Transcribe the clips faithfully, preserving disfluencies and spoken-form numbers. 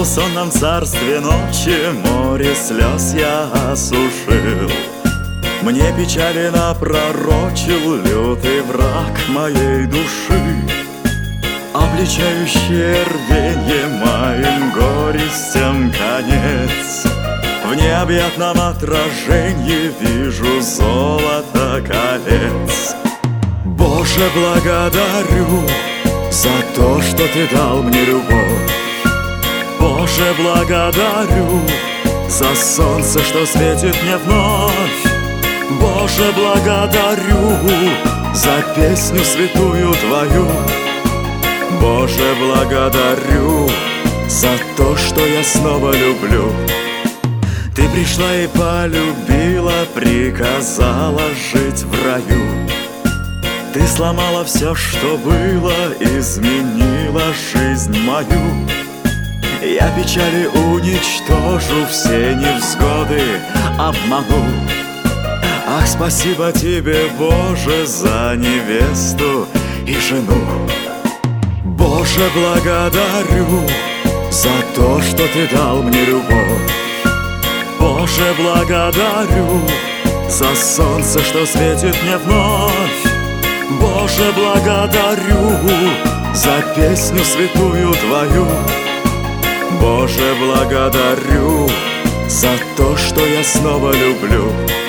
полусонном царстве ночи море слез я осушил. Мне печали напророчил лютый враг моей души, обличающий рвенье моим горестям конец. В необъятном отражении вижу золото колец. Боже, благодарю за то, что Ты дал мне любовь. Боже, благодарю за солнце, что светит мне вновь. Боже, благодарю за песню святую Твою. Боже, благодарю за то, что я снова люблю. Ты пришла и полюбила, приказала жить в раю. Ты сломала все, что было, изменила жизнь мою. Я печали уничтожу, все невзгоды обману. Ах, спасибо Тебе, Боже, за невесту и жену. Боже, благодарю за то, что Ты дал мне любовь. Боже, благодарю за солнце, что светит мне вновь. Боже, благодарю за песню святую Твою. Боже, благодарю за то, что я снова люблю.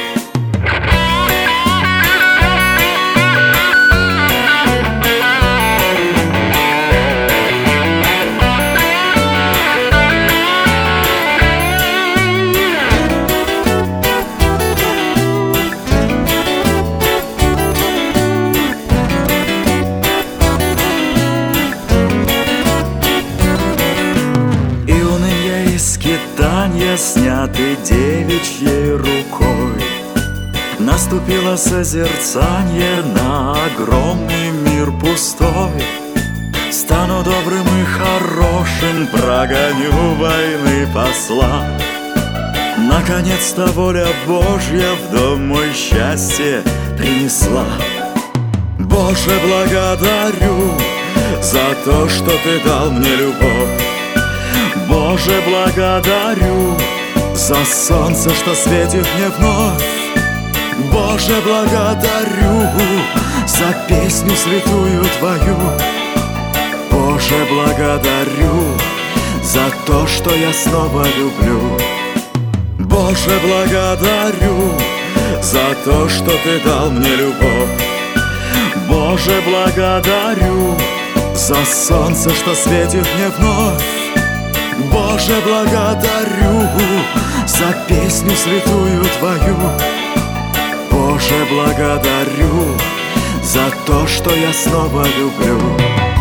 Скитанья сняты девичьей рукой. Наступило созерцание на огромный мир пустой. Стану добрым и хорошим, прогоню войны посла. Наконец-то воля Божья в дом мой счастье принесла. Боже, благодарю за то, что Ты дал мне любовь. Боже, благодарю за солнце, что светит мне вновь. Боже, благодарю за песню святую Твою. Боже, благодарю за то, что я снова люблю. Боже, благодарю за то, что Ты дал мне любовь. Боже, благодарю за солнце, что светит мне вновь. Боже, благодарю за песню святую Твою. Боже, благодарю за то, что я снова люблю.